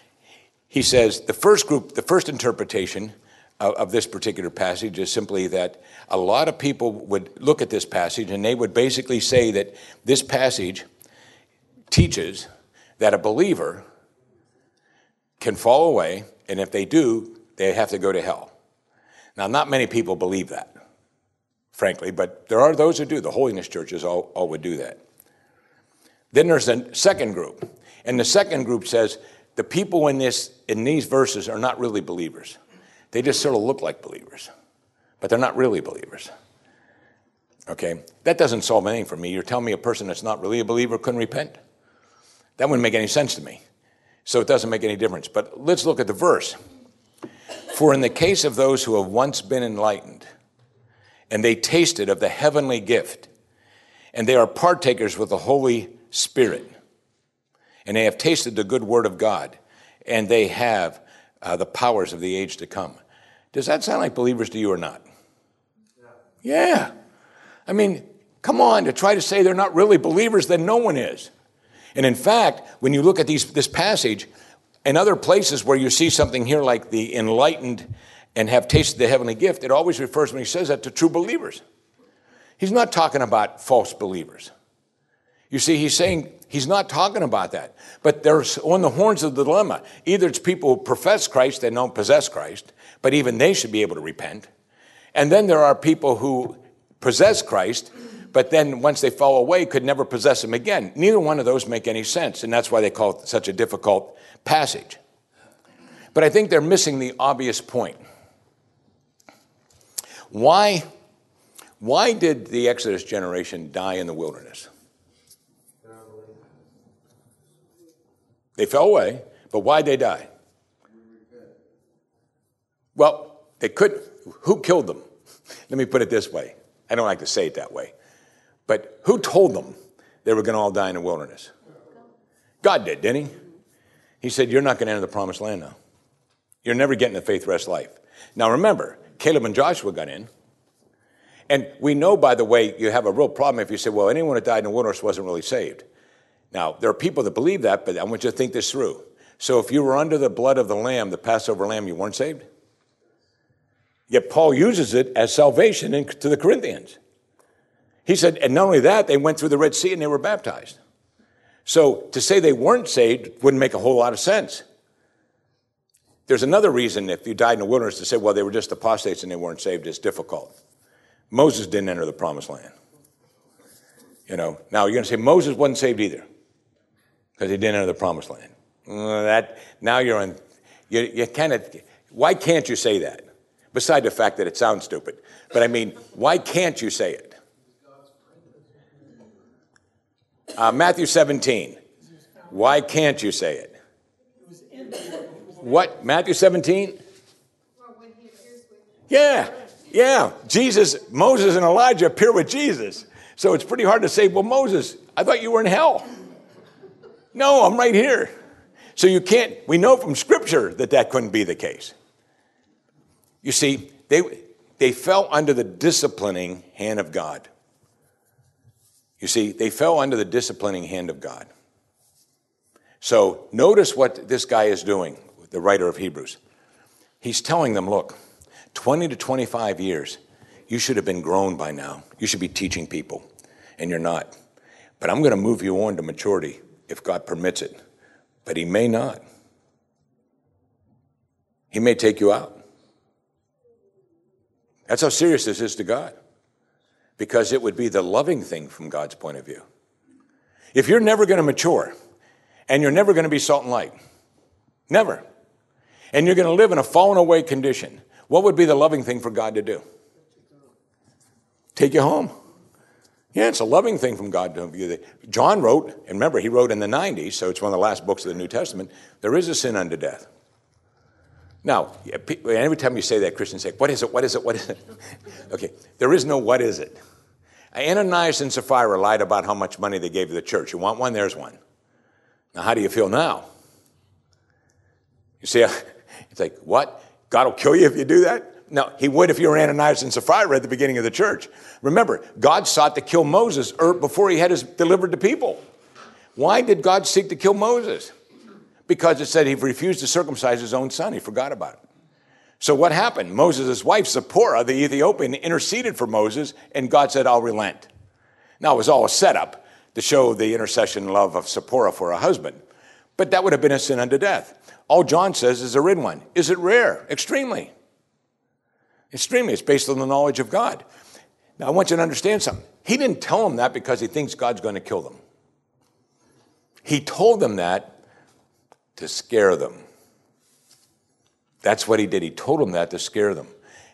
he says the first group, the first interpretation of, of this particular passage is simply that a lot of people would look at this passage and they would basically say that this passage teaches that a believer can fall away, and if they do, they have to go to hell. Now, not many people believe that, frankly, but there are those who do. The holiness churches all, all would do that. Then there's a second group, and the second group says the people in this in these verses are not really believers. They just sort of look like believers, but they're not really believers. Okay? That doesn't solve anything for me. You're telling me a person that's not really a believer couldn't repent? That wouldn't make any sense to me. So it doesn't make any difference. But let's look at the verse. For in the case of those who have once been enlightened, and they tasted of the heavenly gift, and they are partakers with the Holy Spirit, and they have tasted the good word of God, and they have uh, the powers of the age to come. Does that sound like believers to you or not? Yeah. Yeah. I mean, come on, to try to say they're not really believers, then no one is. And in fact, when you look at these, this passage, in other places where you see something here like the enlightened and have tasted the heavenly gift, it always refers, when he says that, to true believers. He's not talking about false believers. You see, he's saying he's not talking about that. But they're on the horns of the dilemma. Either it's people who profess Christ and don't possess Christ, but even they should be able to repent. And then there are people who possess Christ, but then once they fall away, could never possess him again. Neither one of those make any sense, and that's why they call it such a difficult passage. But I think they're missing the obvious point. Why, why did the Exodus generation die in the wilderness? They fell away, but why'd they die? Well, they could. Who killed them? Let me put it this way. I don't like to say it that way. But who told them they were going to all die in the wilderness? God did, didn't he? He said, you're not going to enter the promised land now. You're never getting the faith rest life. Now remember, Caleb and Joshua got in. And we know, by the way, you have a real problem if you say, well, anyone that died in the wilderness wasn't really saved. Now, there are people that believe that, but I want you to think this through. So if you were under the blood of the Lamb, the Passover Lamb, you weren't saved? Yet Paul uses it as salvation in, to the Corinthians. He said, and not only that, they went through the Red Sea and they were baptized. So to say they weren't saved wouldn't make a whole lot of sense. There's another reason if you died in the wilderness to say, well, they were just apostates and they weren't saved is difficult. Moses didn't enter the promised land. You know, now you're going to say Moses wasn't saved either because he didn't enter the promised land. Uh, that now you're on, you, you kind of, why can't you say that? Beside the fact that it sounds stupid. But I mean, why can't you say it? Uh, Matthew seventeen. Why can't you say it? What? Matthew seventeen? Yeah, yeah. Jesus, Moses and Elijah appear with Jesus. So it's pretty hard to say, well, Moses, I thought you were in hell. No, I'm right here. So you can't, we know from Scripture that that couldn't be the case. You see, they, they fell under the disciplining hand of God. You see, they fell under the disciplining hand of God. So notice what this guy is doing, the writer of Hebrews. He's telling them, look, twenty to twenty-five years, you should have been grown by now. You should be teaching people, and you're not. But I'm going to move you on to maturity if God permits it. But he may not. He may take you out. That's how serious this is to God. Because it would be the loving thing from God's point of view. If you're never going to mature, and you're never going to be salt and light, never, and you're going to live in a fallen away condition, what would be the loving thing for God to do? Take you home. Yeah, it's a loving thing from God to view. John wrote, and remember, he wrote in the nineties, so it's one of the last books of the New Testament, there is a sin unto death. Now, every time you say that, Christians say, what is it, what is it, what is it? Okay, there is no what is it. Ananias and Sapphira lied about how much money they gave to the church. You want one? There's one. Now, how do you feel now? You see, it's like, what? God will kill you if you do that? No, he would if you were Ananias and Sapphira at the beginning of the church. Remember, God sought to kill Moses before he had his delivered to people. Why did God seek to kill Moses? Because it said he refused to circumcise his own son. He forgot about it. So what happened? Moses' wife, Zipporah, the Ethiopian, interceded for Moses, and God said, I'll relent. Now, it was all a setup to show the intercession love of Zipporah for her husband. But that would have been a sin unto death. All John says is a rid one. Is it rare? Extremely. Extremely. It's based on the knowledge of God. Now, I want you to understand something. He didn't tell them that because he thinks God's going to kill them. He told them that to scare them. That's what he did. He told them that to scare them.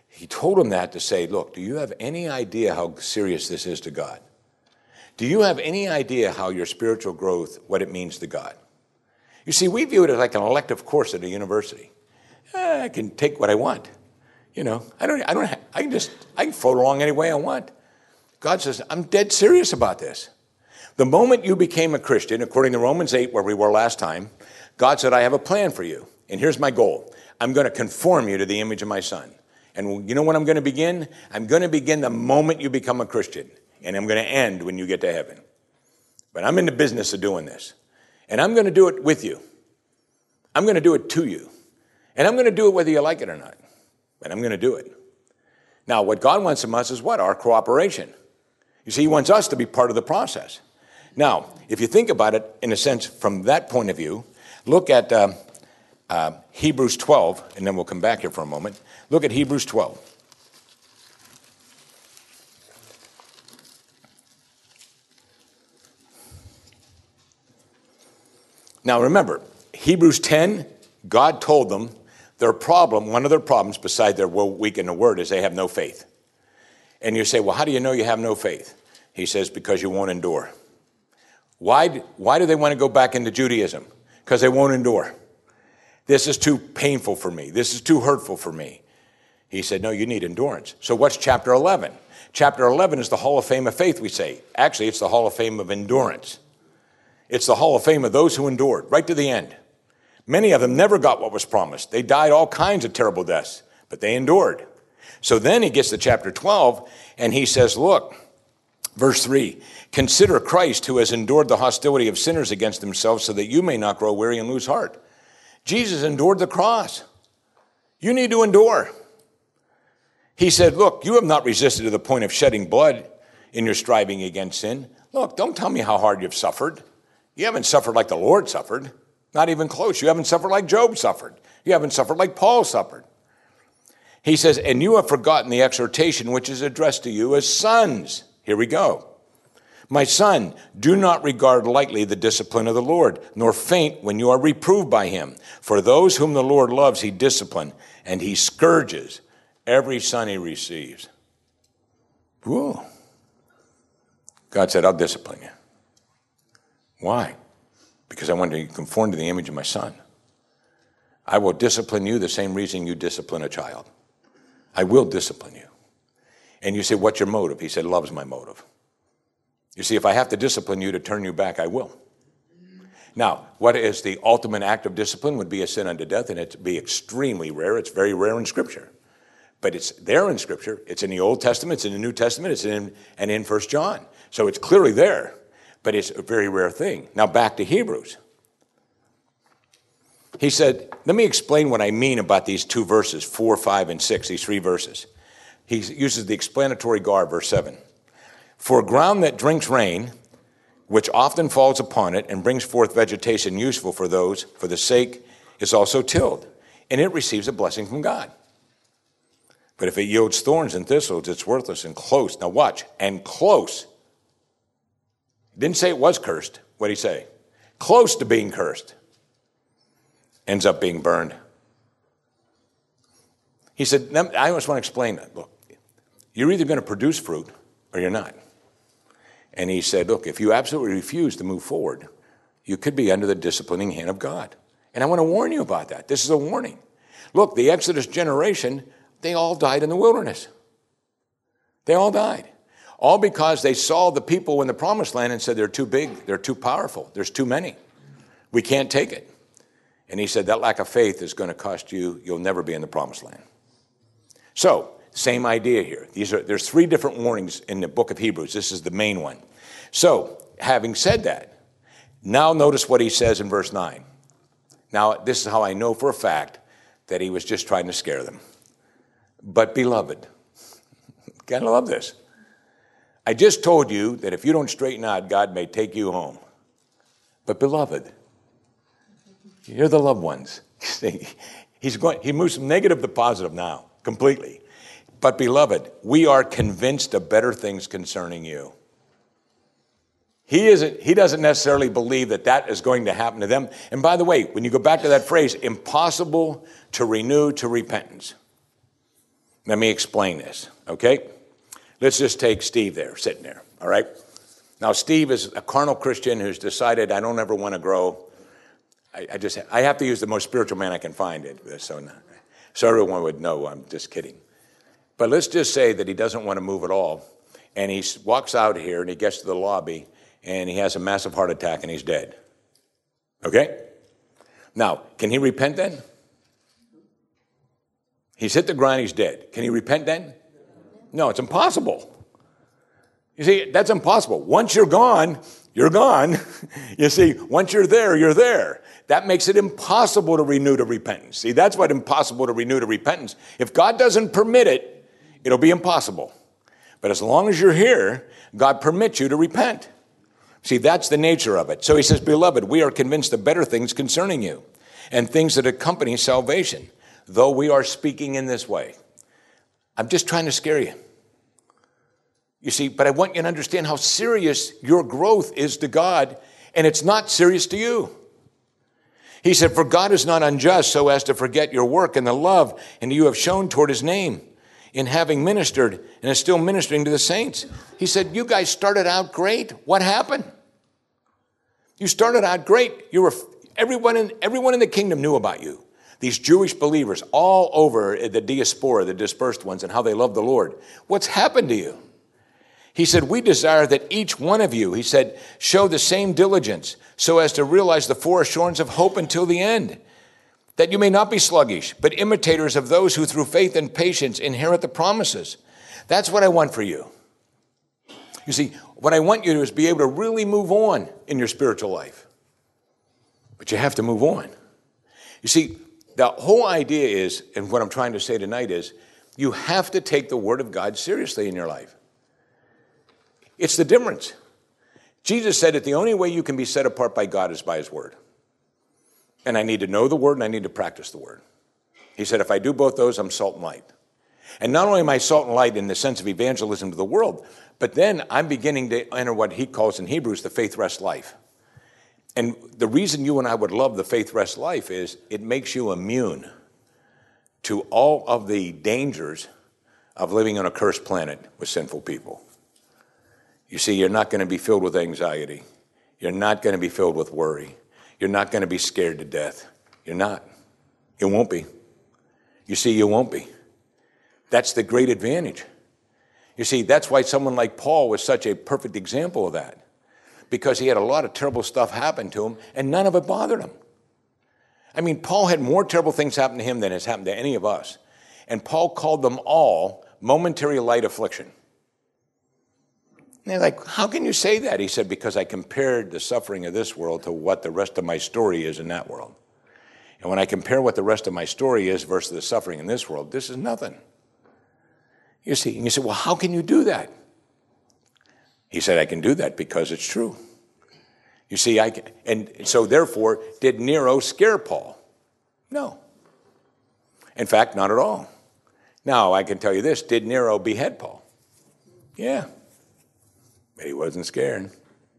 He told them that to say, look, do you have any idea how serious this is to God? Do you have any idea how your spiritual growth, what it means to God? You see, we view it as like an elective course at a university. Eh, I can take what I want. You know, I don't, I don't, have, I can just, I can float along any way I want. God says, I'm dead serious about this. The moment you became a Christian, according to Romans eight, where we were last time, God said, I have a plan for you. And here's my goal. I'm going to conform you to the image of my Son. And you know when I'm going to begin? I'm going to begin the moment you become a Christian. And I'm going to end when you get to heaven. But I'm in the business of doing this. And I'm going to do it with you. I'm going to do it to you. And I'm going to do it whether you like it or not. But I'm going to do it. Now, what God wants from us is what? Our cooperation. You see, he wants us to be part of the process. Now, if you think about it, in a sense, from that point of view, look at uh, uh, Hebrews twelve, and then we'll come back here for a moment. Look at Hebrews twelve. Now remember, Hebrews ten, God told them their problem, one of their problems beside their weak in the word, is they have no faith. And you say, well, how do you know you have no faith? He says, because you won't endure. Why, why do they want to go back into Judaism? Because they won't endure. This is too painful for me. This is too hurtful for me. He said, no, you need endurance. So what's chapter eleven? Chapter eleven is the Hall of Fame of faith, we say. Actually, it's the Hall of Fame of endurance. It's the Hall of Fame of those who endured, right to the end. Many of them never got what was promised. They died all kinds of terrible deaths, but they endured. So then he gets to chapter twelve, and he says, look, verse three, consider Christ who has endured the hostility of sinners against himself so that you may not grow weary and lose heart. Jesus endured the cross. You need to endure. He said, look, you have not resisted to the point of shedding blood in your striving against sin. Look, don't tell me how hard you've suffered. You haven't suffered like the Lord suffered. Not even close. You haven't suffered like Job suffered. You haven't suffered like Paul suffered. He says, and you have forgotten the exhortation which is addressed to you as sons. Here we go. My son, do not regard lightly the discipline of the Lord, nor faint when you are reproved by him. For those whom the Lord loves, he disciplines, and he scourges every son he receives. Whoa. God said, I'll discipline you. Why? Because I want to conform to the image of my Son. I will discipline you the same reason you discipline a child. I will discipline you. And you say, what's your motive? He said, love's my motive. You see, if I have to discipline you to turn you back, I will. Now, what is the ultimate act of discipline would be a sin unto death, and it'd be extremely rare. It's very rare in Scripture. But it's there in Scripture. It's in the Old Testament. It's in the New Testament. It's in, and in First John. So it's clearly there. But it's a very rare thing. Now back to Hebrews. He said, let me explain what I mean about these two verses, four, five, and six, these three verses. He uses the explanatory garb, verse seven. For ground that drinks rain, which often falls upon it and brings forth vegetation useful for those, for the sake, is also tilled, and it receives a blessing from God. But if it yields thorns and thistles, it's worthless and close. Now watch, and close. Didn't say it was cursed. What did he say? Close to being cursed. Ends up being burned. He said, I just want to explain that. Look, you're either going to produce fruit or you're not. And he said, look, if you absolutely refuse to move forward, you could be under the disciplining hand of God. And I want to warn you about that. This is a warning. Look, the Exodus generation, they all died in the wilderness. They all died. All because they saw the people in the promised land and said, they're too big, they're too powerful, there's too many. We can't take it. And he said, that lack of faith is going to cost you, you'll never be in the promised land. So, same idea here. These are, there's three different warnings in the book of Hebrews. This is the main one. So, having said that, now notice what he says in verse nine. Now, this is how I know for a fact that he was just trying to scare them. But beloved, gotta love this. I just told you that if you don't straighten out, God may take you home. But beloved, you're the loved ones. He's going, he moves from negative to positive now, completely. But beloved, we are convinced of better things concerning you. He isn't, he doesn't necessarily believe that that is going to happen to them. And by the way, when you go back to that phrase, impossible to renew to repentance. Let me explain this, okay? Let's just take Steve there, sitting there, all right? Now, Steve is a carnal Christian who's decided, I don't ever want to grow. I, I just, I have to use the most spiritual man I can find it, so, so everyone would know I'm just kidding. But let's just say that he doesn't want to move at all, and he walks out here, and he gets to the lobby, and he has a massive heart attack, and he's dead. Okay? Now, can he repent then? He's hit the ground, he's dead. Can he repent then? No, it's impossible. You see, that's impossible. Once you're gone, you're gone. You see, once you're there, you're there. That makes it impossible to renew to repentance. See, that's what impossible to renew to repentance. If God doesn't permit it, it'll be impossible. But as long as you're here, God permits you to repent. See, that's the nature of it. So he says, beloved, we are convinced of better things concerning you and things that accompany salvation, though we are speaking in this way. I'm just trying to scare you. You see, but I want you to understand how serious your growth is to God, and it's not serious to you. He said, for God is not unjust so as to forget your work and the love and you have shown toward his name in having ministered and is still ministering to the saints. He said, you guys started out great. What happened? You started out great. You were everyone in everyone in the kingdom knew about you. These Jewish believers all over the diaspora, the dispersed ones, and how they love the Lord. What's happened to you? He said, we desire that each one of you, he said, show the same diligence so as to realize the four assurance of hope until the end, that you may not be sluggish, but imitators of those who through faith and patience inherit the promises. That's what I want for you. You see, what I want you to do is be able to really move on in your spiritual life. But you have to move on. You see, the whole idea is, and what I'm trying to say tonight is, you have to take the Word of God seriously in your life. It's the difference. Jesus said that the only way you can be set apart by God is by his Word. And I need to know the Word and I need to practice the Word. He said, if I do both those, I'm salt and light. And not only am I salt and light in the sense of evangelism to the world, but then I'm beginning to enter what he calls in Hebrews the faith rest life. And the reason you and I would love the faith rest life is it makes you immune to all of the dangers of living on a cursed planet with sinful people. You see, you're not going to be filled with anxiety. You're not going to be filled with worry. You're not going to be scared to death. You're not. You won't be. You see, you won't be. That's the great advantage. You see, that's why someone like Paul was such a perfect example of that. Because he had a lot of terrible stuff happen to him, and none of it bothered him. I mean, Paul had more terrible things happen to him than has happened to any of us. And Paul called them all momentary light affliction. And they're like, how can you say that? He said, because I compared the suffering of this world to what the rest of my story is in that world. And when I compare what the rest of my story is versus the suffering in this world, this is nothing. You see, and you say, well, how can you do that? He said, I can do that because it's true. You see, I can, and so therefore, did Nero scare Paul? No. In fact, not at all. Now, I can tell you this, did Nero behead Paul? Yeah. But he wasn't scared.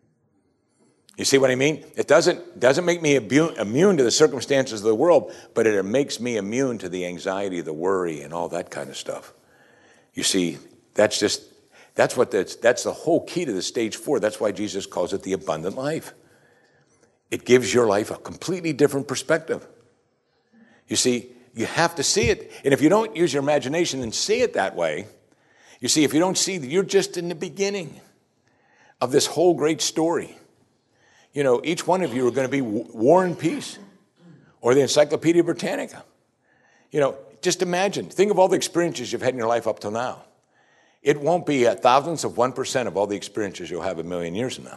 You see what I mean? It doesn't, doesn't make me immune, immune to the circumstances of the world, but it makes me immune to the anxiety, the worry, and all that kind of stuff. You see, that's just, that's what that's, that's the whole key to the stage four. That's why Jesus calls it the abundant life. It gives your life a completely different perspective. You see, you have to see it. And if you don't use your imagination and see it that way, you see, if you don't see that you're just in the beginning of this whole great story. You know, each one of you are going to be War and Peace or the Encyclopedia Britannica. You know, just imagine, think of all the experiences you've had in your life up till now. It won't be a thousandth of one percent of all the experiences you'll have a million years from now.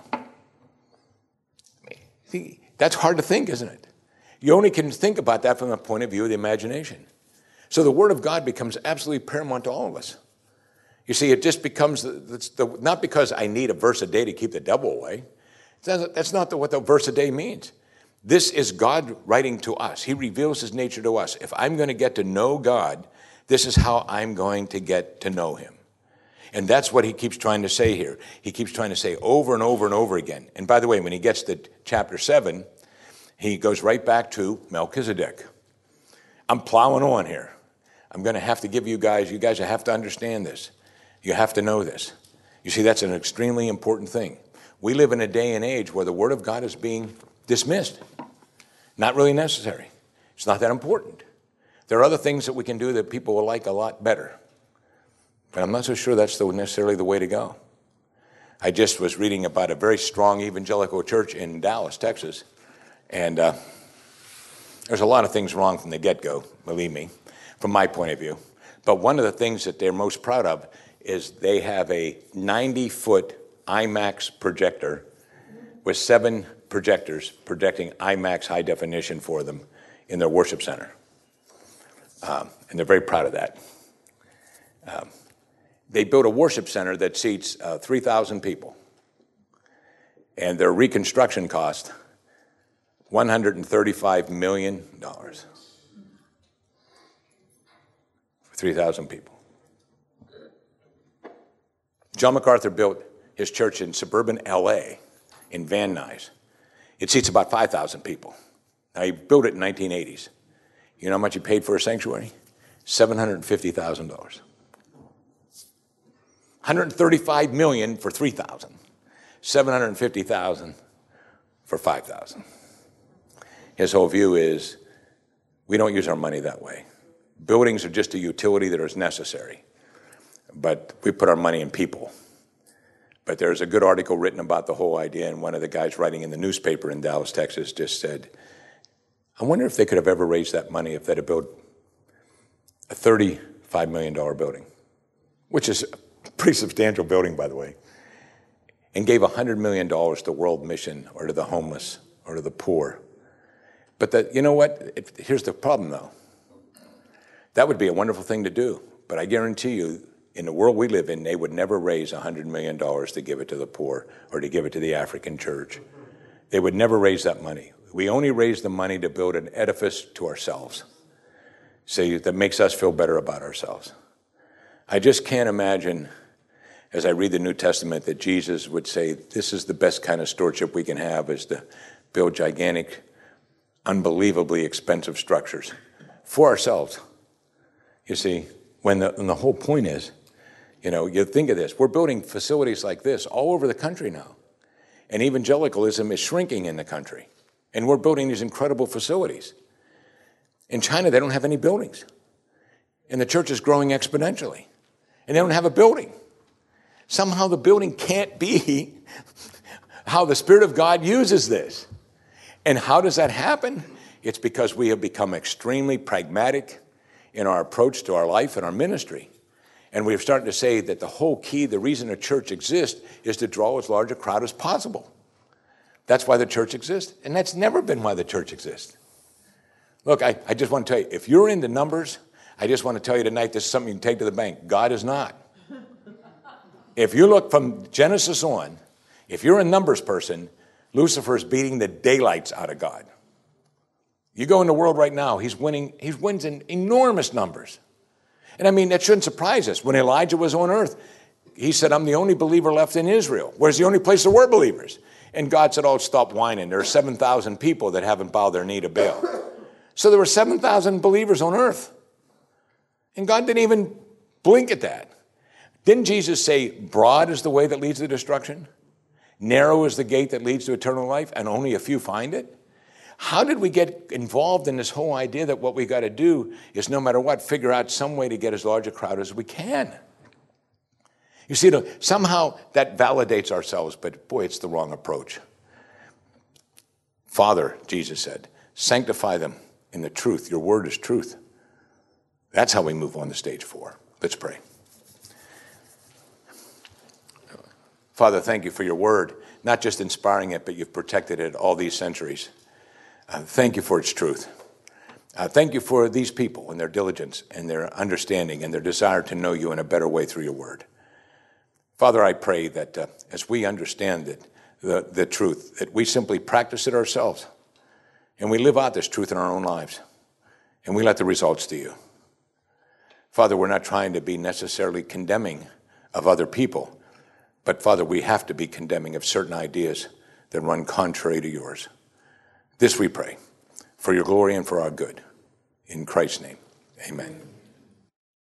See, that's hard to think, isn't it? You only can think about that from the point of view of the imagination. So the Word of God becomes absolutely paramount to all of us. You see, it just becomes, the, the, not because I need a verse a day to keep the devil away. That's not the, what the verse a day means. This is God writing to us. He reveals his nature to us. If I'm going to get to know God, this is how I'm going to get to know him. And that's what he keeps trying to say here. He keeps trying to say over and over and over again. And by the way, when he gets to chapter seven, he goes right back to Melchizedek. I'm plowing on here. I'm going to have to give you guys, you guys have to understand this. You have to know this. You see, that's an extremely important thing. We live in a day and age where the Word of God is being dismissed. Not really necessary. It's not that important. There are other things that we can do that people will like a lot better. But I'm not so sure that's the, necessarily the way to go. I just was reading about a very strong evangelical church in Dallas, Texas, and uh, there's a lot of things wrong from the get-go, believe me, from my point of view. But one of the things that they're most proud of is they have a ninety-foot IMAX projector with seven projectors projecting IMAX high definition for them in their worship center. Um, and they're very proud of that. Um, they built a worship center that seats uh, three thousand people. And their reconstruction cost one hundred thirty-five million dollars for three thousand people. John MacArthur built his church in suburban L A, in Van Nuys. It seats about five thousand people. Now, he built it in nineteen eighties. You know how much he paid for a sanctuary? seven hundred fifty thousand dollars. one hundred thirty-five million dollars for three thousand. seven hundred fifty thousand dollars for five thousand dollars. His whole view is we don't use our money that way. Buildings are just a utility that is necessary. But we put our money in people. But there's a good article written about the whole idea, and one of the guys writing in the newspaper in Dallas, Texas, just said, I wonder if they could have ever raised that money if they'd have built a thirty-five million dollars building, which is a pretty substantial building, by the way, and gave one hundred million dollars to World Mission or to the homeless or to the poor. But that, you know what? It, here's the problem, though. That would be a wonderful thing to do, but I guarantee you, in the world we live in, they would never raise one hundred million dollars to give it to the poor or to give it to the African church. They would never raise that money. We only raise the money to build an edifice to ourselves, so that makes us feel better about ourselves. I just can't imagine, as I read the New Testament, that Jesus would say, this is the best kind of stewardship we can have, is to build gigantic, unbelievably expensive structures for ourselves. You see, when the, when the whole point is, you know, you think of this. We're building facilities like this all over the country now. And evangelicalism is shrinking in the country. And we're building these incredible facilities. In China, they don't have any buildings. And the church is growing exponentially. And they don't have a building. Somehow the building can't be how the Spirit of God uses this. And how does that happen? It's because we have become extremely pragmatic in our approach to our life and our ministry. And we're starting to say that the whole key, the reason a church exists, is to draw as large a crowd as possible. That's why the church exists. And that's never been why the church exists. Look, I, I just want to tell you, if you're into numbers, I just want to tell you tonight, this is something you can take to the bank. God is not. If you look from Genesis on, if you're a numbers person, Lucifer is beating the daylights out of God. You go in the world right now, he's winning, he wins in enormous numbers. And I mean, that shouldn't surprise us. When Elijah was on earth, he said, I'm the only believer left in Israel. Where's the only place there were believers? And God said, oh, stop whining. There are seven thousand people that haven't bowed their knee to Baal. So there were seven thousand believers on earth. And God didn't even blink at that. Didn't Jesus say, broad is the way that leads to destruction? Narrow is the gate that leads to eternal life, and only a few find it? How did we get involved in this whole idea that what we got to do is, no matter what, figure out some way to get as large a crowd as we can? You see, somehow that validates ourselves, but boy, it's the wrong approach. Father, Jesus said, sanctify them in the truth. Your word is truth. That's how we move on to stage four. Let's pray. Father, thank you for your word, not just inspiring it, but you've protected it all these centuries. Uh, thank you for its truth. Uh, thank you for these people and their diligence and their understanding and their desire to know you in a better way through your word. Father, I pray that uh, as we understand it, the, the truth, that we simply practice it ourselves and we live out this truth in our own lives and we let the results to you. Father, we're not trying to be necessarily condemning of other people, but Father, we have to be condemning of certain ideas that run contrary to yours. This we pray, for your glory and for our good. In Christ's name, amen.